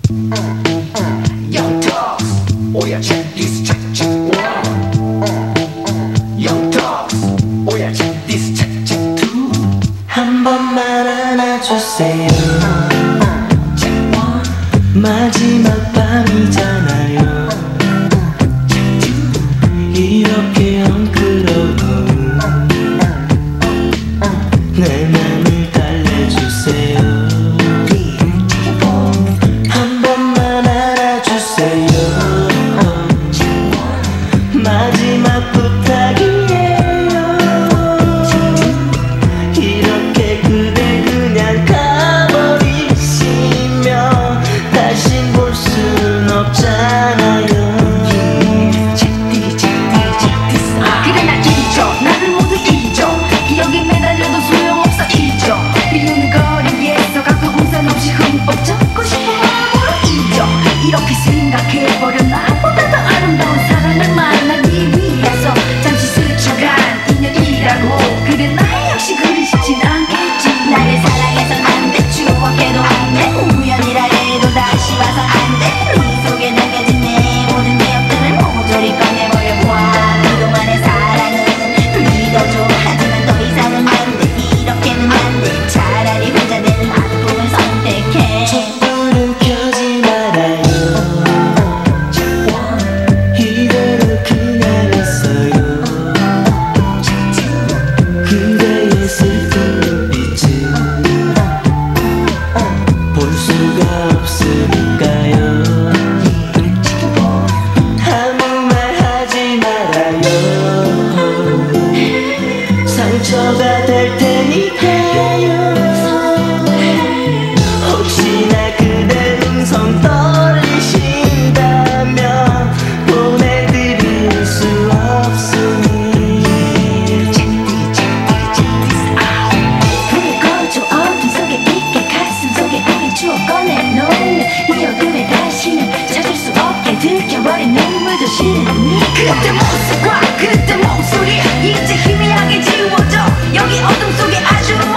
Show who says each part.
Speaker 1: Young dogs, oh yeah, check this, check, check, one. Young dogs, oh yeah, check this, check, check, two.
Speaker 2: 한 번만 안아주세요.
Speaker 1: Check one,
Speaker 2: 마지막 밤이잖아요.
Speaker 1: check two.
Speaker 2: 이렇게 엉클어도 내 맘을 달래주세요. 한 번만 알아주세요. 마지막 부탁이에요. 이렇게 그대 그냥 가버리시면 다신 볼 순 없잖아요.
Speaker 3: 그래 나 잊어 나를 모두 잊어 기억에 매달려도 소용없어 잊어 비오는 거리에서 가끔 우산 없이 흠뻑 젖고 싶어 마음으로 잊어 이렇게 생각해버려 나보다 더 아름다운 사랑을 만나기 위해서 잠시 스쳐간 인연이라고 그래 나 역시 그리 쉽진 않겠지 나를 사랑해선 안돼 추억해도 안돼 우연이라 해도 다시 와서 안돼 네 속에 남겨진 내 모든 기억들을 모조리 꺼내버려 그동안의 사랑은 믿어줘 하지만 더 이상은 안돼 이렇게는 안돼 차라리 혼자 되는 아픔을 선택해
Speaker 2: 촛불은 켜지 말아요. 이대로 그냥 있어요. 그대의 슬픈 눈빛을 볼 수가 없으니까요. 아무 말 하지 말아요. 상처가 될 테니까요. 혹시나 그대 음성 떨리신다면 보내드릴 수 없으니
Speaker 3: 불을 꺼줘 어둠 속에 있게 가슴 속에 우리 추억 꺼내놓으면 이 어둠에 다시는 찾을 수 없게 들켜버린 눈물도 싫으니 그때 모습과 그때 목소리 이제 희미하게 지워져 여기 어둠 속에 아주